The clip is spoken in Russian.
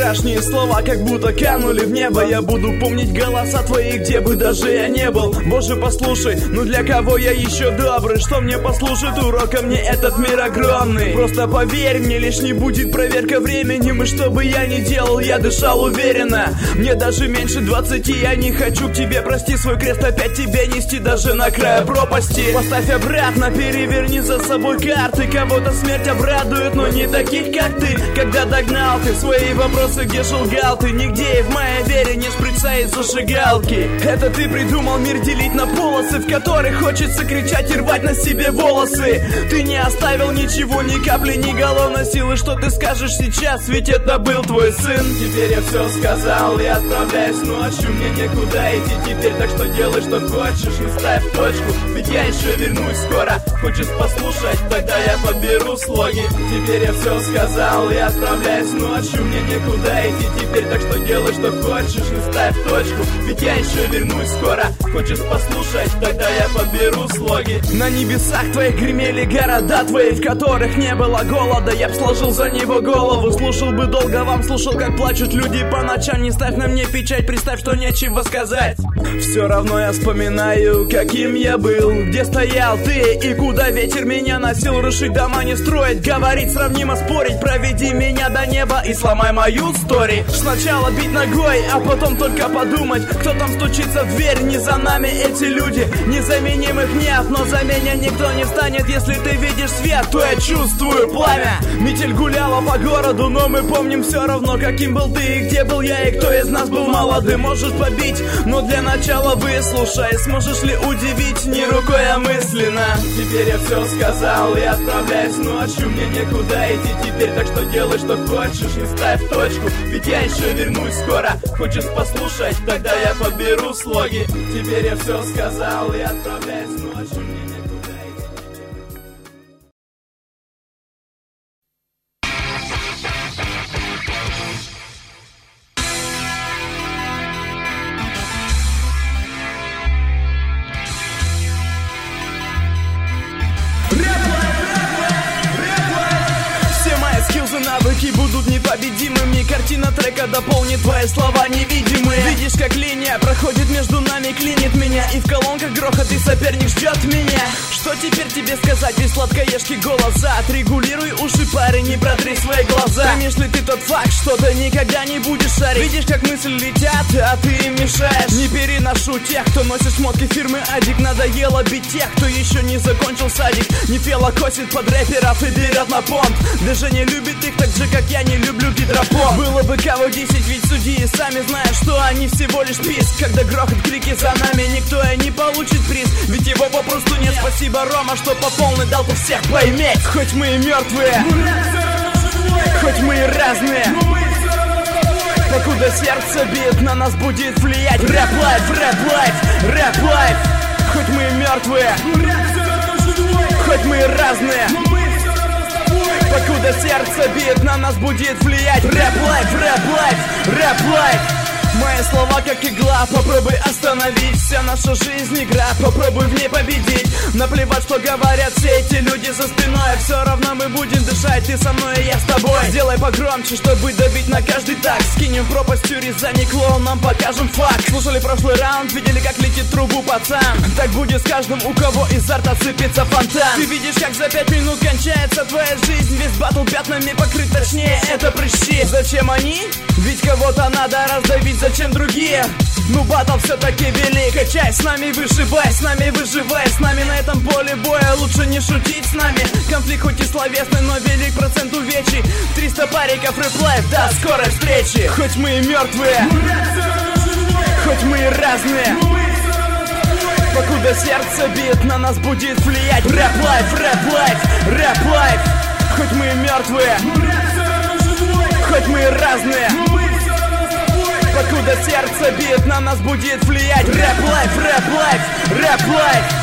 Вчерашние слова как будто канули в небо. Я буду помнить голоса твои, где бы даже я не был. Боже, послушай, ну для кого я еще добрый? Что мне послушать урока, мне этот мир огромный. Просто поверь мне, лишь не будет проверка временем. И что бы я ни делал, я дышал уверенно. Мне даже меньше 20, я не хочу к тебе. Прости, свой крест опять тебе нести даже на краю пропасти. Поставь обратно, переверни за собой карты. Кого-то смерть обрадует, но не таких, как ты. Когда догнал ты свои вопросы, где шелгал ты? Нигде и в моей вере не шприца и зажигалки. Это ты придумал мир делить на полосы, в которых хочется кричать и рвать на себе волосы. Ты не оставил ничего, ни капли, ни галлона силы. Что ты скажешь сейчас, ведь это был твой сын. Теперь я все сказал и отправляюсь ночью. Мне некуда идти теперь, так что делай, что хочешь. И ставь точку, ведь я еще вернусь скоро. Хочешь послушать, тогда я подберу слоги. Теперь я все сказал и отправляюсь ночью. Мне некуда идти теперь, так что делай, что хочешь. И ставь точку, ведь я еще вернусь скоро. Хочешь послушать, тогда я подберу слоги. На небесах твоих гремели города твои, в которых не было голода. Я б сложил за него голову, слушал бы долго вам, слушал, как плачут люди по ночам. Не ставь на мне печать, представь, что нечего сказать. Все равно я вспоминаю, каким я был, где стоял ты и куда ветер меня носил. Рушить дома не строить, говорить сравнимо, спорить. Проведи меня до неба и сломай мою стори. Сначала бить ногой, а потом только подумать, кто там стучится в дверь. Не за нами эти люди, незаменимых нет. Но за меня никто не встанет. Если ты видишь свет, то я чувствую пламя. Метель гуляла по городу, но мы помним все равно, каким был ты и где был я, и кто из нас был молодым. Можешь побить, но для начала выслушай. Сможешь ли удивить не рукой, а мысленно? Теперь я все сказал и отправляюсь ночью. Мне некуда идти теперь, так что делай, что хочешь. И ставь точку, ведь я еще вернусь скоро. Хочешь послушать, тогда я подберу слоги. Теперь я все сказал и отправляюсь ночью. Мне некуда идти. Навыки будут непобедимыми. Картина трека дополнит твои слова невидимые. Видишь, как линия проходит между нами, клинит меня. И в колонках грохот, и соперник ждет меня. Что теперь тебе сказать, ведь сладкоежки голоса? Отрегулируй уши, парень, и протри свои глаза. Помнишь ли ты тот факт, что ты никогда не будешь шарить? Видишь, как мысли летят, а ты им мешаешь. Не переношу тех, кто носит шмотки фирмы Адик. Надоело бить тех, кто еще не закончил садик. Не пела косит под рэперов и берет на понт. Даже не любит их так же, как я не люблю гидропон. Было бы кого 10, ведь судьи сами знают, что они всего лишь писк. Когда грохот, крики за нами, никто и не получит приз, ведь его попросту нет. Спасибо, Рома, что по полной дал тут всех поиметь. Хоть мы и мертвые, хоть мы и разные, покуда сердце бит, на нас будет влиять рэп-лайф, рэп-лайф, рэп-лайф. Хоть мы и мертвые, хоть мы и разные, покуда сердце бит, на нас будет влиять рэп-лайф, рэп-лайф, рэп-лайф. Мои слова как игла, попробуй остановить. Вся наша жизнь игра, попробуй в ней победить. Наплевать, что говорят все эти люди за спиной. Все равно мы будем дышать, ты со мной, и я с тобой. Сделай погромче, чтобы добить на каждый так. Скинем в пропасть Рязани, клоун, нам покажем факт. Слушали прошлый раунд, видели, как летит трубу пацан. Так будет с каждым, у кого изо рта сыпется фонтан. Ты видишь, как за 5 минут кончается твоя жизнь. Весь батл пятнами покрыт, точнее, это прыщи. Зачем они? Ведь кого-то надо раздавить. Зачем другие? Ну батл все-таки велик. Качай с нами, выживай, с нами выживай. С нами на этом поле боя лучше не шутить с нами. Конфликт хоть и словесный, но велик процент увечий. 300 париков рэп-лайф, до скорой встречи. Хоть мы и мертвые, хоть мы и разные, покуда сердце бит, на нас будет влиять рэп-лайф, рэп-лайф, рэп-лайф. Хоть мы и мертвые, хоть мы и разные, покуда сердце бит, на нас будет влиять рэп-лайф, рэп-лайф, рэп-лайф.